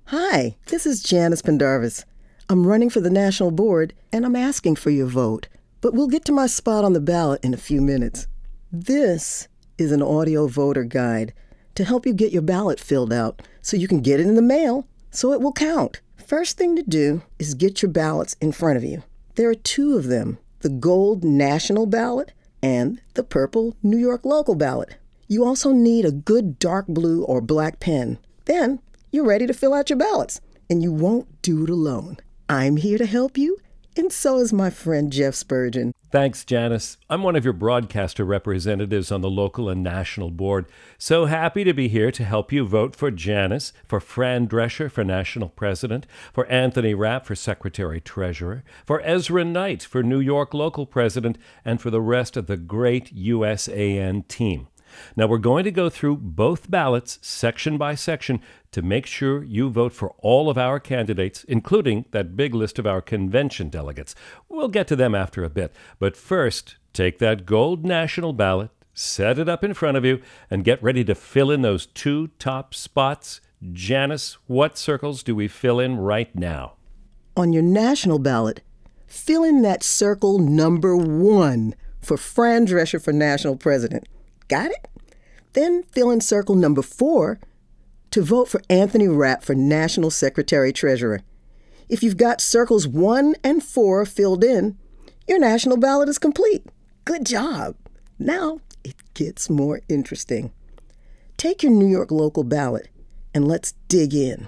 Hi, this is Janice Pendarvis. I'm running for the national board, and I'm asking for your vote. But we'll get to my spot on the ballot in a few minutes. This is an audio voter guide to help you get your ballot filled out so you can get it in the mail so it will count. First thing to do is get your ballots in front of you. There are two of them, the gold national ballot and the purple New York local ballot. You also need a good dark blue or black pen. Then you're ready to fill out your ballots, and you won't do it alone. I'm here to help you, and so is my friend Jeff Spurgeon. Thanks, Janice. I'm one of your broadcaster representatives on the local and national board. So happy to be here to help you vote for Janice, for Fran Drescher for national president, for Anthony Rapp for secretary-treasurer, for Ezra Knight for New York local president, and for the rest of the great USAN team. Now, we're going to go through both ballots section by section to make sure you vote for all of our candidates, including that big list of our convention delegates. We'll get to them after a bit. But first, take that gold national ballot, set it up in front of you, and get ready to fill in those two top spots. Janice, what circles do we fill in right now? On your national ballot, fill in that circle number 1 for Fran Drescher for national president. Got it? Then fill in circle number 4 to vote for Anthony Rapp for National Secretary-Treasurer. If you've got circles 1 and 4 filled in, your national ballot is complete. Good job. Now it gets more interesting. Take your New York local ballot and let's dig in.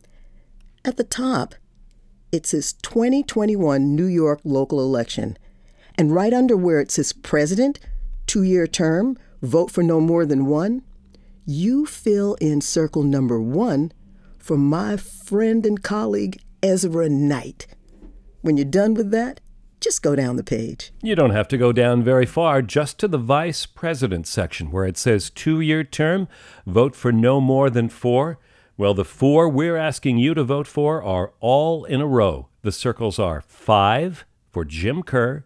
At the top, it says 2021 New York local election. And right under where it says president, 2-year term, vote for no more than 1, you fill in circle number 1 for my friend and colleague, Ezra Knight. When you're done with that, just go down the page. You don't have to go down very far, just to the vice president section where it says 2-year term, vote for no more than 4. Well, the 4 we're asking you to vote for are all in a row. The circles are 5 for Jim Kerr,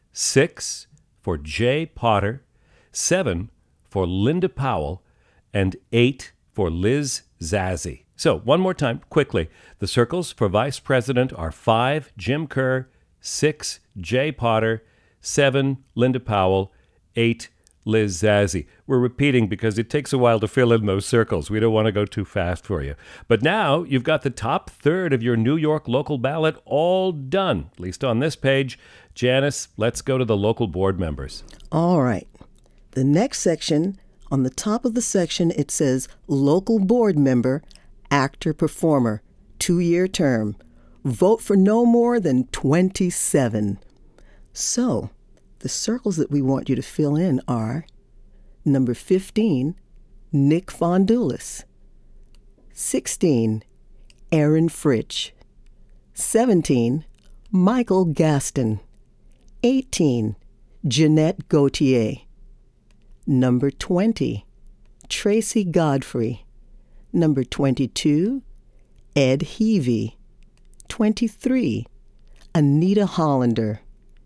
6 for Jay Potter, 7 for Linda Powell, and 8 for Liz Zazzy. So, one more time, quickly. The circles for vice president are 5 Jim Kerr, 6 Jay Potter, 7 Linda Powell, 8 Liz Zazzy. We're repeating because it takes a while to fill in those circles. We don't want to go too fast for you. But now you've got the top third of your New York local ballot all done, at least on this page. Janice, let's go to the local board members. All right. The next section, on the top of the section, it says local board member, actor, performer, 2-year term. Vote for no more than 27. So, the circles that we want you to fill in are number 15, Nick Fondulis, 16, Aaron Fritsch, 17, Michael Gaston, 18, Jeanette Gauthier, number 20, Tracy Godfrey, number 22, Ed Heavey, 23, Anita Hollander,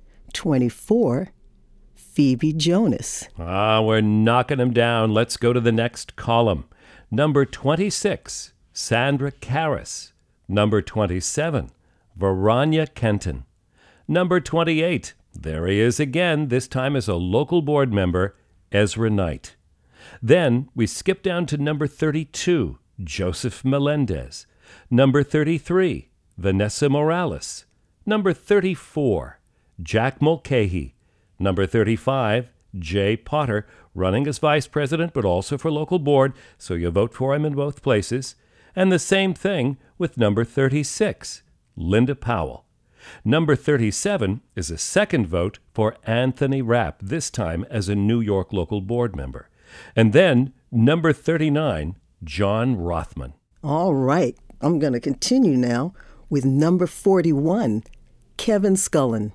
24, Phoebe Jonas. We're knocking them down. Let's go to the next column. Number 26, Sandra Karras. Number 27, Verania Kenton. Number 28, there he is again, this time as a local board member, Ezra Knight. Then we skip down to number 32, Joseph Melendez. Number 33, Vanessa Morales. Number 34, Jack Mulcahy. Number 35, Jay Potter, running as vice president but also for local board, so you vote for him in both places. And the same thing with number 36, Linda Powell. Number 37 is a second vote for Anthony Rapp, this time as a New York local board member. And then number 39, John Rothman. All right, I'm going to continue now with number 41, Kevin Scullin.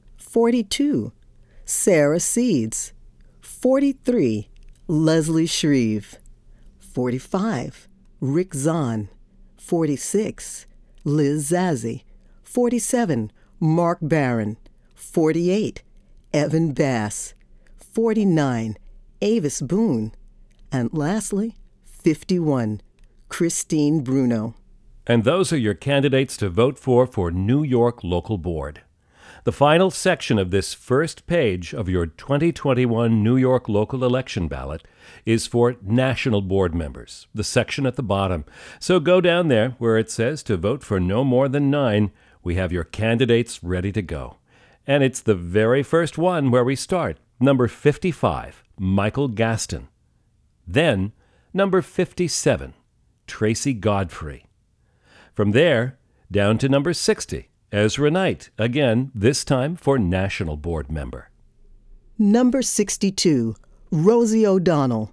42, Sarah Seeds. 43, Leslie Shreve. 45, Rick Zahn. 46, Liz Zazzy. 47, Mark Barron. 48, Evan Bass. 49, Avis Boone. And lastly, 51, Christine Bruno. And those are your candidates to vote for New York Local Board. The final section of this first page of your 2021 New York local election ballot is for national board members, the section at the bottom. So go down there where it says to vote for no more than 9. We have your candidates ready to go. And it's the very first one where we start. Number 55, Michael Gaston. Then, number 57, Tracy Godfrey. From there, down to number 60, Ezra Knight, again, this time for national board member. Number 62, Rosie O'Donnell.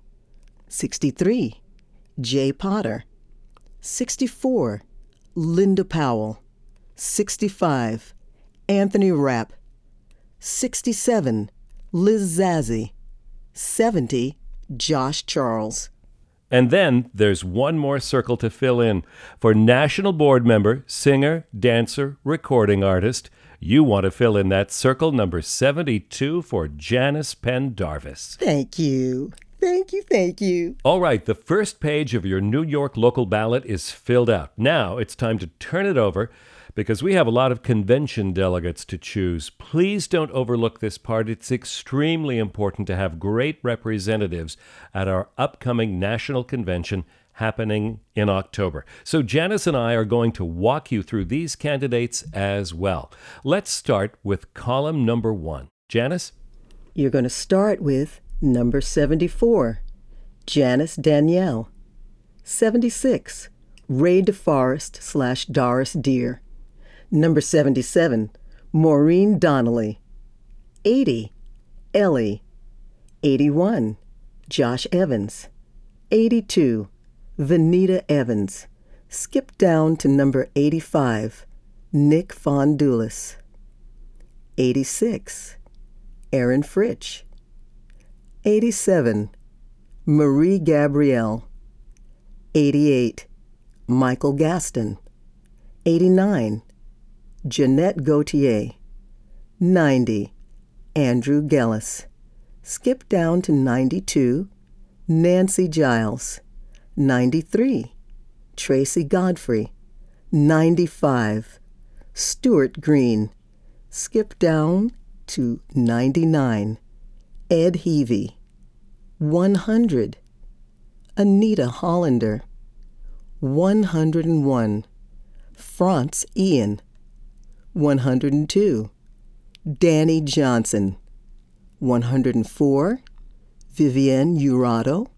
63, Jay Potter. 64, Linda Powell. 65, Anthony Rapp. 67, Liz Zazzy. 70, Josh Charles. And then there's one more circle to fill in. For national board member, singer, dancer, recording artist, you want to fill in that circle number 72 for Janice Pendarvis. Thank you. Thank you, thank you. All right, the first page of your New York local ballot is filled out. Now it's time to turn it over because we have a lot of convention delegates to choose. Please don't overlook this part. It's extremely important to have great representatives at our upcoming national convention happening in October. So Janice and I are going to walk you through these candidates as well. Let's start with column number 1. Janice? You're going to start with number 74, Janice Danielle. 76, Ray DeForest / Doris Deer. Number 77, Maureen Donnelly. 80, Ellie. 81, Josh Evans. 82, Vanita Evans. Skip down to number 85, Nick Fondulis. 86, Aaron Fritsch. 87, Marie Gabrielle. 88, Michael Gaston. 89, Jeanette Gauthier. 90, Andrew Gellis. Skip down to 92, Nancy Giles. 93, Tracy Godfrey. 95, Stuart Green. Skip down to 99, Ed Heavey. 100, Anita Hollander. 101, Franz Ian. 102, Danny Johnson. 104, Vivienne Urado.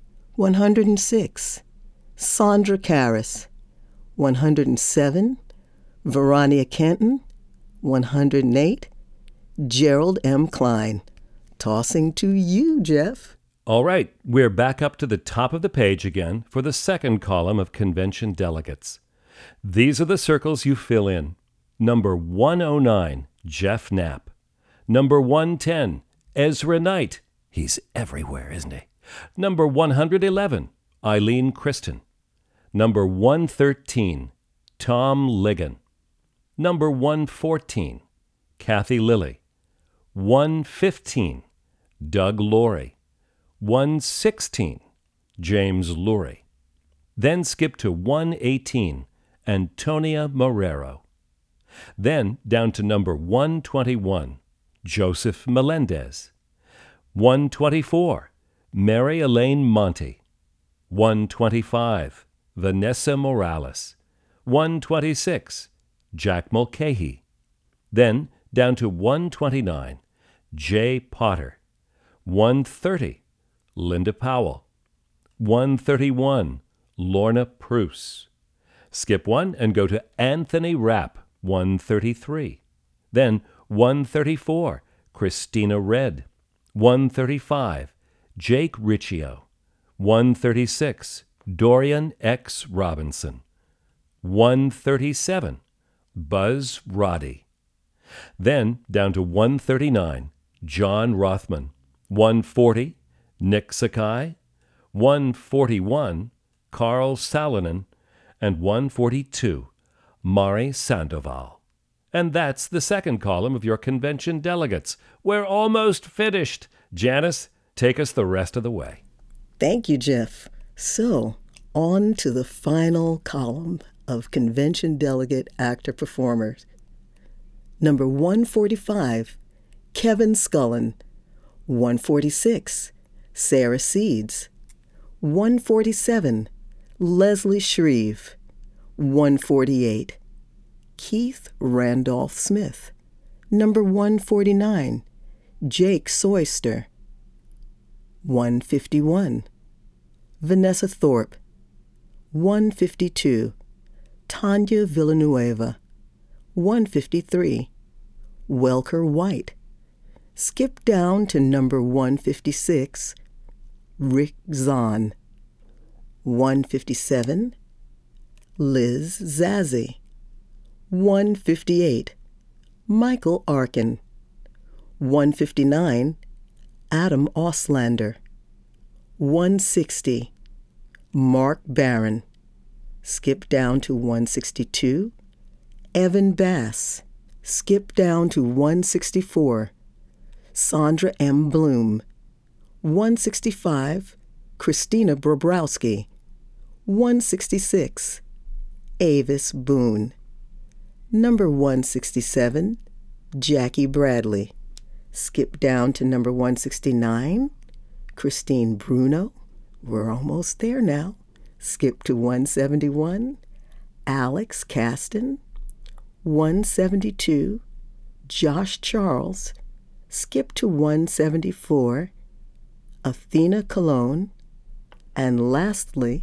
106, Sandra Karras. 107, Veronia Kenton. 108, Gerald M. Klein. Tossing to you, Jeff. All right, we're back up to the top of the page again for the second column of convention delegates. These are the circles you fill in. Number 109, Jeff Knapp. Number 110, Ezra Knight. He's everywhere, isn't he? Number 111, Eileen Kristen. Number 113, Tom Ligon. Number 114, Kathy Lilly. 115, Doug Laurie. 116, James Lurie. Then skip to 118, Antonia Marrero. Then down to number 121, Joseph Melendez. 124, Mary Elaine Monty. 125, Vanessa Morales. 126, Jack Mulcahy. Then down to 129, Jay Potter. 130, Linda Powell. 131, Lorna Pruse. Skip one and go to Anthony Rapp, 133. Then 134, Christina Redd. 135, Jake Riccio. 136, Dorian X. Robinson. 137, Buzz Roddy. Then down to 139, John Rothman. 140, Nick Sakai. 141, Carl Salonen. And 142, Mari Sandoval. And that's the second column of your convention delegates. We're almost finished. Janice, take us the rest of the way. Thank you, Jeff. So, on to the final column of convention delegate actor-performers. Number 145, Kevin Scullin. 146, Sarah Seeds. 147, Leslie Shreve. 148, Keith Randolph Smith. Number 149, Jake Soyster. 151, Vanessa Thorpe. 152, Tanya Villanueva. 153, Welker White. Skip down to number 156, Rick Zahn. 157, Liz Zazzy. 158, Michael Arkin. 159, Adam Auslander. 160, Mark Barron. Skip down to 162, Evan Bass. Skip down to 164, Sandra M. Bloom. 165, Christina Bobrowski. 166, Avis Boone. Number 167, Jackie Bradley. Skip down to number 169, Christine Bruno. We're almost there now. Skip to 171, Alex Caston. 172, Josh Charles. Skip to 174, Athena Cologne. And lastly,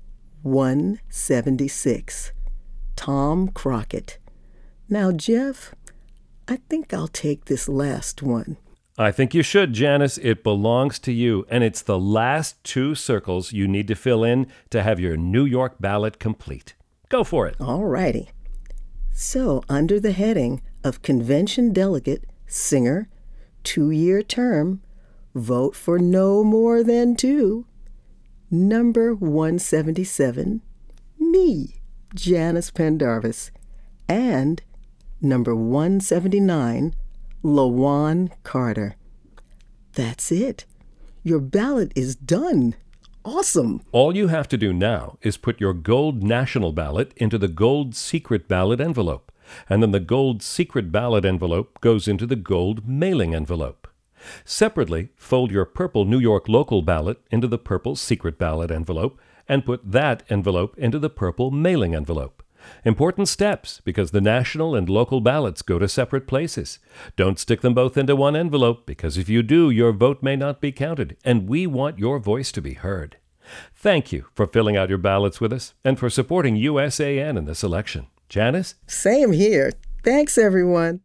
176, Tom Crockett. Now, Jeff, I think I'll take this last one. I think you should, Janice. It belongs to you, and it's the last two circles you need to fill in to have your New York ballot complete. Go for it. All righty. So, under the heading of Convention Delegate, Singer, 2-year term, vote for no more than 2. Number 177, me, Janice Pendarvis. And number 179, LaJuan Carter. That's it. Your ballot is done. Awesome. All you have to do now is put your gold national ballot into the gold secret ballot envelope, and then the gold secret ballot envelope goes into the gold mailing envelope. Separately, fold your purple New York local ballot into the purple secret ballot envelope and put that envelope into the purple mailing envelope. Important steps, because the national and local ballots go to separate places. Don't stick them both into one envelope, because if you do, your vote may not be counted, and we want your voice to be heard. Thank you for filling out your ballots with us and for supporting USAN in this election. Janice? Same here. Thanks, everyone.